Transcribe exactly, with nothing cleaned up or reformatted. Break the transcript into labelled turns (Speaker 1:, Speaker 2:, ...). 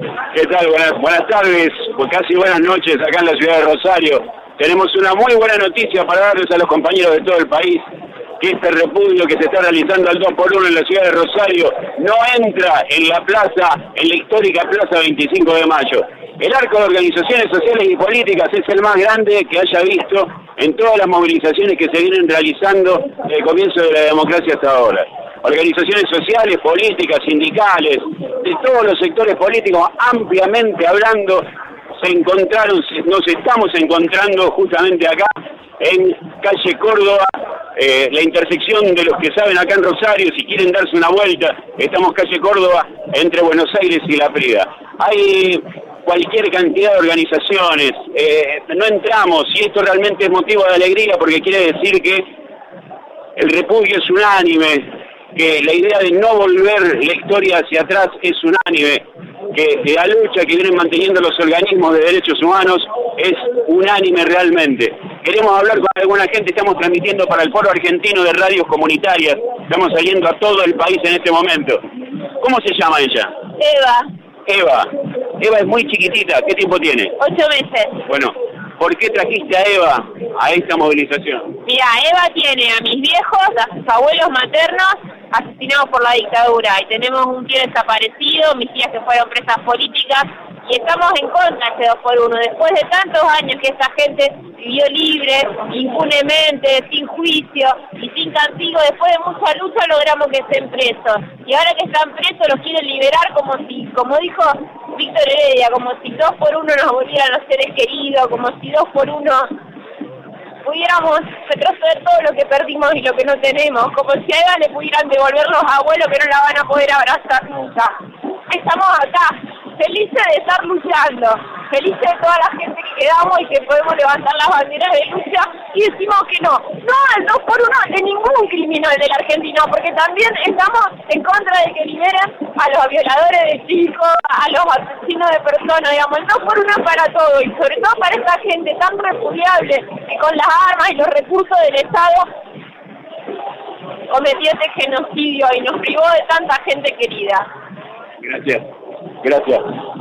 Speaker 1: ¿Qué tal? Buenas, buenas tardes, pues casi buenas noches acá en la ciudad de Rosario. Tenemos una muy buena noticia para darles a los compañeros de todo el país, que este repudio que se está realizando al dos por uno en la ciudad de Rosario no entra en la plaza, en la histórica plaza veinticinco de mayo. El arco de organizaciones sociales y políticas es el más grande que haya visto en todas las movilizaciones que se vienen realizando desde el comienzo de la democracia hasta ahora. Organizaciones sociales, políticas, sindicales, de todos los sectores políticos, ampliamente hablando, se encontraron, nos estamos encontrando justamente acá en calle Córdoba, eh, la intersección de los que saben acá en Rosario, si quieren darse una vuelta, estamos calle Córdoba entre Buenos Aires y La Prida. Hay cualquier cantidad de organizaciones, eh, no entramos, y esto realmente es motivo de alegría porque quiere decir que el repudio es unánime, que la idea de no volver la historia hacia atrás es unánime, que la lucha que vienen manteniendo los organismos de derechos humanos es unánime realmente. Queremos hablar con alguna gente, estamos transmitiendo para el Foro Argentino de Radios Comunitarias, estamos saliendo a todo el país en este momento. ¿Cómo se llama ella?
Speaker 2: Eva.
Speaker 1: Eva. Eva es muy chiquitita, ¿qué tiempo tiene?
Speaker 2: Ocho meses.
Speaker 1: Bueno, ¿por qué trajiste a Eva a esta movilización?
Speaker 2: Mira, Eva tiene a mis viejos, a sus abuelos maternos, asesinados por la dictadura, y tenemos un tío desaparecido, mis tías que fueron presas políticas, y estamos en contra de ese dos por uno. Después de tantos años que esta gente vivió libre, impunemente, sin juicio y sin castigo, después de mucha lucha logramos que estén presos. Y ahora que están presos los quieren liberar como si, como dijo Víctor Heredia, como si dos por uno nos volvieran los seres queridos, como si dos por uno pudiéramos retroceder todo lo que perdimos y lo que no tenemos, como si a Eva le pudieran devolver los abuelos que no la van a poder abrazar nunca. Estamos acá, felices de estar luchando, felices de toda la gente que quedamos y que podemos levantar las banderas de lucha y decimos que no, no al dos por uno de ningún criminal del argentino, porque también estamos en contra de que liberen a los violadores de chicos, a los asesinos de personas, digamos, el dos por uno es para todo y sobre todo para esta gente tan repudiable que con las armas y los recursos del Estado cometió este genocidio y nos privó de tanta gente querida.
Speaker 1: Gracias, gracias.